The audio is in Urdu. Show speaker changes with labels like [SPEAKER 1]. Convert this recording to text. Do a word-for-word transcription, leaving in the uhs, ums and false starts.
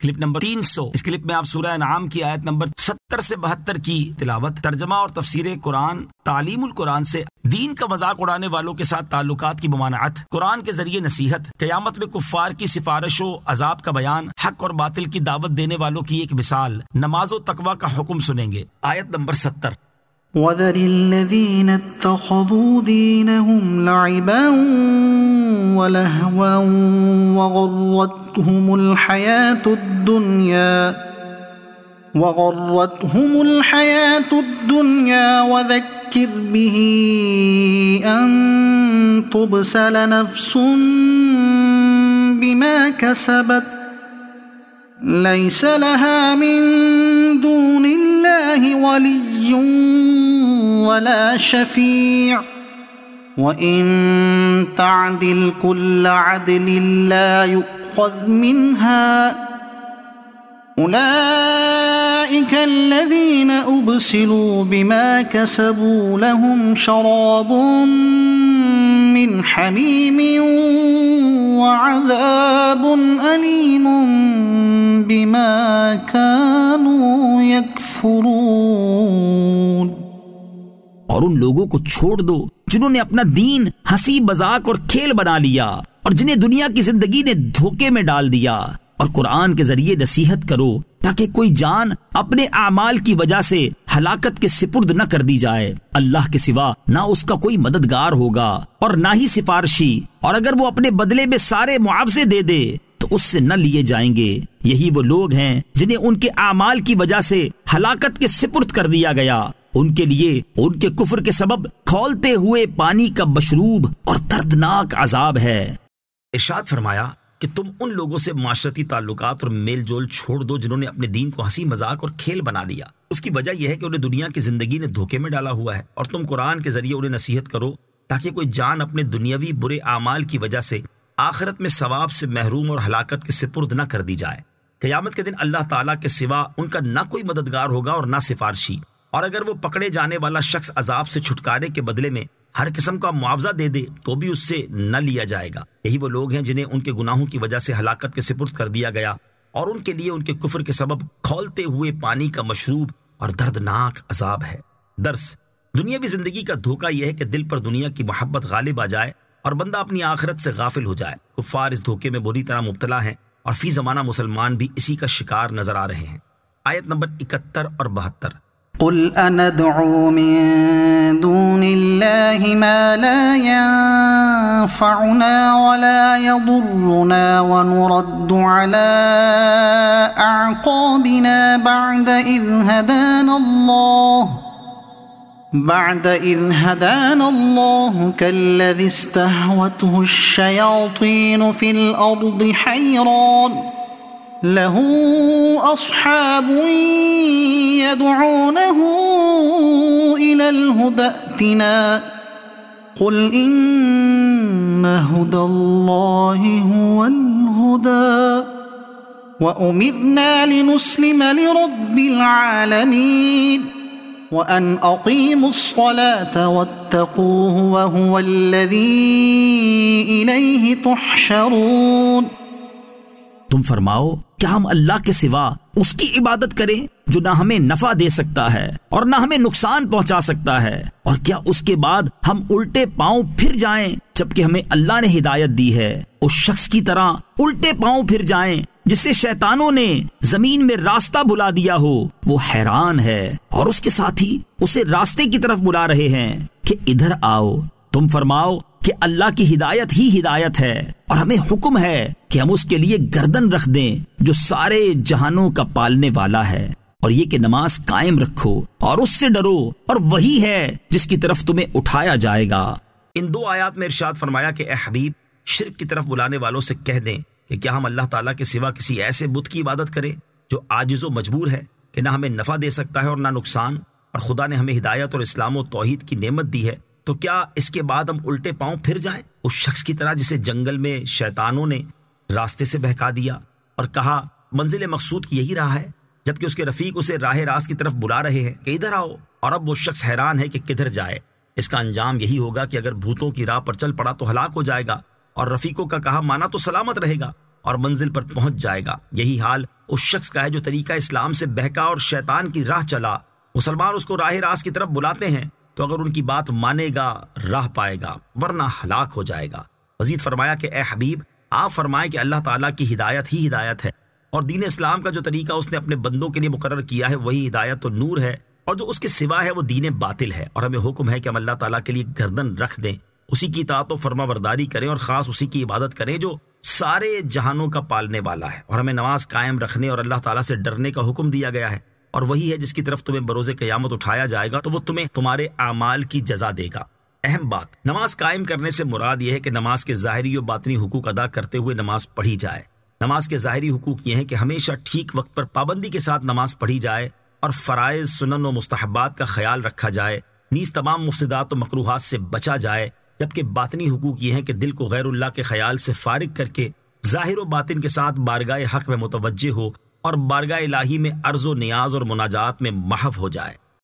[SPEAKER 1] کلپ نمبر تین سو۔ اس کلپ میں آپ سورہ انعام کی آیت نمبر ستر سے بہتر کی تلاوت، ترجمہ اور تفسیر قرآن، تعلیم القرآن سے دین کا مذاق اڑانے والوں کے ساتھ تعلقات کی ممانعت، قرآن کے ذریعے نصیحت، قیامت میں کفار کی سفارش و عذاب کا بیان، حق اور باطل کی دعوت دینے والوں کی ایک مثال، نماز و تقوی کا حکم سنیں گے۔ آیت نمبر ستر۔
[SPEAKER 2] وَذَرِ الَّذِينَ اتَّخَذُوا دِينَهُمْ لَعِبًا وَلَهْوًا وَغَرَّتْهُمُ الْحَيَاةُ الدُّنْيَا وَغَرَّتْهُمُ الْحَيَاةُ الدُّنْيَا وَذَكِّرْ بِهِ أَن تُبْسَلَ نَفْسٌ بِمَا كَسَبَتْ لَيْسَ لَهَا مِن دُونِ اللَّهِ وَلِيٌّ وَلَا شَفِيعٌ وَإِن تَعْدِلْ كُلَّ عَدْلٍ لَّا يُؤْخَذْ مِنْهَا أُولَئِكَ الَّذِينَ أُبْسِلُوا بِمَا كَسَبُوا لَهُمْ شَرَابٌ مِّنْ حَمِيمٍ وَعَذَابٌ أَلِيمٌ بِمَا كَانُوا يَكْفُرُونَ۔
[SPEAKER 1] اور ان لوگوں کو چھوڑ دو جنہوں نے اپنا دین ہنسی مذاق اور کھیل بنا لیا اور جنہیں دنیا کی زندگی نے دھوکے میں ڈال دیا، اور قرآن کے ذریعے نصیحت کرو تاکہ کوئی جان اپنے اعمال کی وجہ سے ہلاکت کے سپرد نہ کر دی جائے۔ اللہ کے سوا نہ اس کا کوئی مددگار ہوگا اور نہ ہی سفارشی، اور اگر وہ اپنے بدلے میں سارے معاوضے دے دے تو اس سے نہ لیے جائیں گے۔ یہی وہ لوگ ہیں جنہیں ان کے اعمال کی وجہ سے ہلاکت کے سپرد کر دیا گیا، ان کے لیے ان کے کفر کے سبب کھولتے ہوئے پانی کا مشروب اور دردناک عذاب ہے۔ ارشاد فرمایا کہ تم ان لوگوں سے معاشرتی تعلقات اور میل جول چھوڑ دو جنہوں نے اپنے دین کو ہنسی مذاق اور کھیل بنا لیا۔ اس کی وجہ یہ ہے کہ انہیں دنیا کی زندگی نے دھوکے میں ڈالا ہوا ہے، اور تم قرآن کے ذریعے انہیں نصیحت کرو تاکہ کوئی جان اپنے دنیاوی برے اعمال کی وجہ سے آخرت میں ثواب سے محروم اور ہلاکت کے سپرد نہ کر دی جائے۔ قیامت کے دن اللہ تعالیٰ کے سوا ان کا نہ کوئی مددگار ہوگا اور نہ سفارشی، اور اگر وہ پکڑے جانے والا شخص عذاب سے چھٹکارے کے بدلے میں ہر قسم کا معاوضہ دے دے تو بھی اس سے نہ لیا جائے گا۔ یہی وہ لوگ ہیں جنہیں ان کے گناہوں کی وجہ سے ہلاکت کے سپرد کر دیا گیا، اور ان کے لیے ان کے کفر کے سبب کھولتے ہوئے پانی کا مشروب اور دردناک عذاب ہے۔ درس: دنیاوی زندگی کا دھوکہ یہ ہے کہ دل پر دنیا کی محبت غالب آ جائے اور بندہ اپنی آخرت سے غافل ہو جائے۔ کفار اس دھوکے میں بری طرح مبتلا ہیں، اور فی زمانہ مسلمان بھی اسی کا شکار نظر آ رہے ہیں۔ آیت نمبر اکہتر اور بہتر۔
[SPEAKER 2] قل أندعو من دون الله ما لا ينفعنا ولا يضرنا ونرد على أعقابنا بعد إذ هدانا الله بعد إذ هدانا الله كالذي استهوته الشياطين في الأرض حيران له أصحاب يدعونه إلى الهدى ائتنا قل إن هدى الله هو الهدى وأمرنا لنسلم لرب العالمين وأن أقيموا الصلاة واتقوه وهو الذي إليه تحشرون۔
[SPEAKER 1] تم فرماؤ کیا ہم اللہ کے سوا اس کی عبادت کریں جو نہ ہمیں نفع دے سکتا ہے اور نہ ہمیں نقصان پہنچا سکتا ہے، اور کیا اس کے بعد ہم الٹے پاؤں پھر جائیں جبکہ ہمیں اللہ نے ہدایت دی ہے؟ اس شخص کی طرح الٹے پاؤں پھر جائیں جسے شیطانوں نے زمین میں راستہ بلا دیا ہو، وہ حیران ہے اور اس کے ساتھی اسے راستے کی طرف بلا رہے ہیں کہ ادھر آؤ۔ تم فرماؤ کہ اللہ کی ہدایت ہی ہدایت ہے، اور ہمیں حکم ہے کہ ہم اس کے لیے گردن رکھ دیں جو سارے جہانوں کا پالنے والا ہے، اور یہ کہ نماز قائم رکھو اور اس سے ڈرو، اور وہی ہے جس کی طرف تمہیں اٹھایا جائے گا۔ ان دو آیات میں ارشاد فرمایا کہ اے حبیب، شرک کی طرف بلانے والوں سے کہہ دیں کہ کیا ہم اللہ تعالیٰ کے سوا کسی ایسے بت کی عبادت کریں جو عاجز و مجبور ہے کہ نہ ہمیں نفع دے سکتا ہے اور نہ نقصان، اور خدا نے ہمیں ہدایت اور اسلام و توحید کی نعمت دی ہے، تو کیا اس کے بعد ہم الٹے پاؤں پھر جائیں اس شخص کی طرح جسے جنگل میں شیطانوں نے راستے سے بہکا دیا اور کہا منزل مقصود کی یہی راہ ہے، جبکہ اس کے رفیق اسے راہ راست کی طرف بلا رہے ہیں کہ ادھر آؤ، اور اب وہ شخص حیران ہے کہ کدھر جائے۔ اس کا انجام یہی ہوگا کہ اگر بھوتوں کی راہ پر چل پڑا تو ہلاک ہو جائے گا، اور رفیقوں کا کہا مانا تو سلامت رہے گا۔ اور منزل پر پہنچ جائے گا۔ یہی حال اس شخص کا ہے جو طریقہ اسلام سے بہکا اور شیطان کی راہ چلا۔ مسلمان اس کو راہ راست کی طرف بلاتے ہیں تو اگر ان کی بات مانے گا راہ پائے گا، ورنہ ہلاک ہو جائے گا۔ مزید فرمایا کہ اے حبیب، آپ فرمائیں کہ اللہ تعالیٰ کی ہدایت ہی ہدایت ہے، اور دین اسلام کا جو طریقہ اس نے اپنے بندوں کے لیے مقرر کیا ہے وہی ہدایت و نور ہے، اور جو اس کے سوا ہے وہ دین باطل ہے۔ اور ہمیں حکم ہے کہ ہم اللہ تعالیٰ کے لیے گردن رکھ دیں، اسی کی اطاعت و فرما برداری کریں، اور خاص اسی کی عبادت کریں جو سارے جہانوں کا پالنے والا ہے۔ اور ہمیں نماز قائم رکھنے اور اللہ تعالیٰ سے ڈرنے کا حکم دیا گیا ہے، اور وہی ہے جس کی طرف تمہیں بروز قیامت اٹھایا جائے گا تو وہ تمہیں تمہارے اعمال کی جزا دے گا۔ اہم بات، نماز قائم کرنے سے مراد یہ ہے کہ نماز کے ظاہری و باطنی حقوق ادا کرتے ہوئے نماز پڑھی جائے۔ نماز کے ظاہری حقوق یہ ہیں کہ ہمیشہ ٹھیک وقت پر پابندی کے ساتھ نماز پڑھی جائے اور فرائض، سنن و مستحبات کا خیال رکھا جائے، نیز تمام مفسدات و مکروہات سے بچا جائے، جبکہ باطنی حقوق یہ ہیں کہ دل کو غیر اللہ کے خیال سے فارغ کر کے ظاہر و باطن کے ساتھ بارگاہ حق میں متوجہ ہو اور بارگاہ الہی میں عرض و نیاز اور مناجات میں محو ہو جائے۔